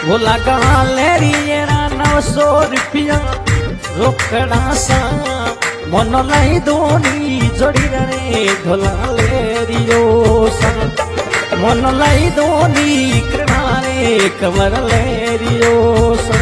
भोला गालेरी 900 रुपया रोकड़ा सा मन लाई दोनी जोड़ी रे ढोला लेरियो सा मन लाई दोनी कृणा रे कमर लेरियो सा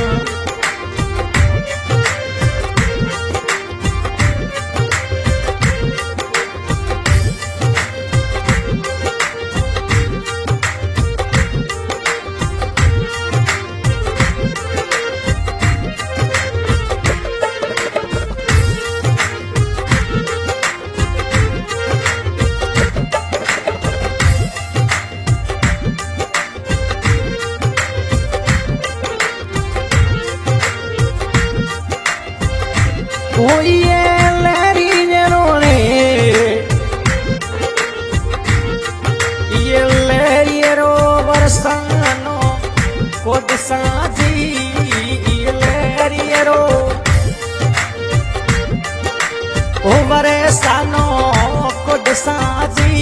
कोड साजी लेरियरो ओवरे सानो कोड साजी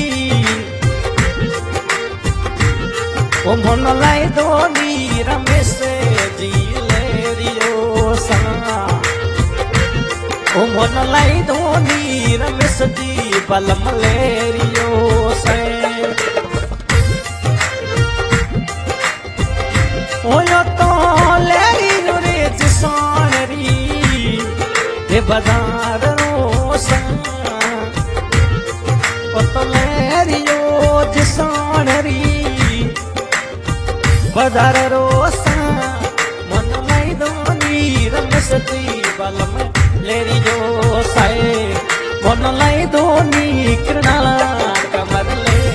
ओ मन लाई दोनी रमेश जी लेरियो सा ओ मन लाई दोनी रमेश जी बलम लेरियो से ओयो तो लेरी नुरे जिसोनरी हे बाजार रोसा ओ तो लेरियो जिसोनरी बाजार रोसा मन लाई दोनी रमेश जी बलम लेरियो साए मन लाई दोनी कृणा कमर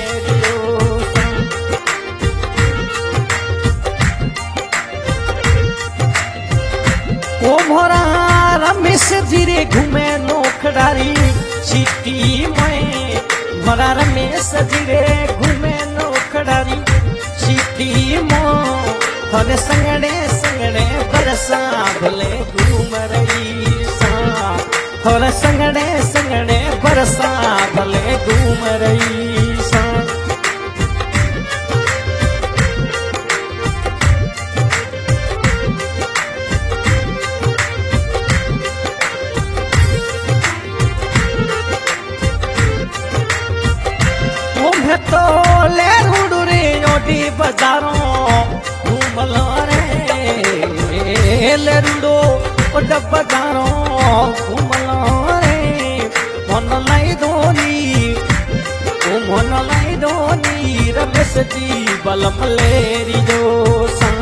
ओ मोरा रमेश जीरे घूमे नोखडारी सिटी में मोरा रमेश जीरे घूमे नोखडारी सिटी में हरे संगड़े संगड़े बरसा भले घूम रही सा हरे संगड़े संगड़े बरसा भले घूम रही सा तो ले रूडू रे ओडी बाजारों घूमलो रे ले रूडो ओड बाजारों घूमलो रे मन लाई दोनी ओ मन लाई दोनी रमेश जी बलम लेरियो सा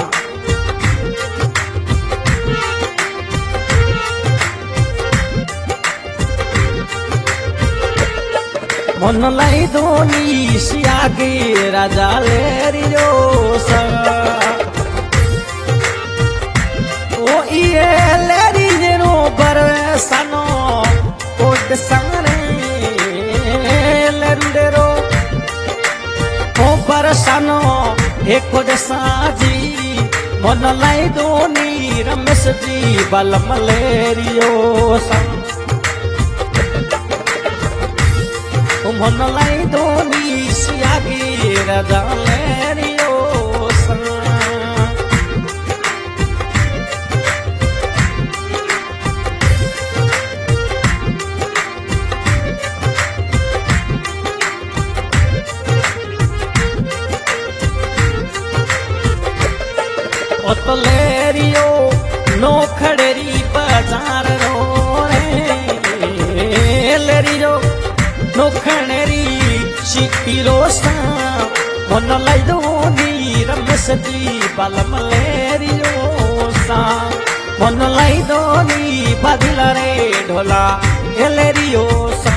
मन लाई दोनी सियागे राजा लेरियो सा ओ ये लेरियो बरसानो कोड संगरे लेरुडेरो ओ बरसानो एक कोड साजी मन लाई दोनी रमेश जी बलम लेरियो सा मन लाई दोनी सियागी राजा लेरियो सा ओ तो लेरियो नोखड़ेरी बाजार रो रे लेरियो नोखड़ेरी सिटी रोसा मन लाई दोनी रमेश जी बलम लेरियो सा मन लाई दोनी बदला रे ढोला लेरियो सा।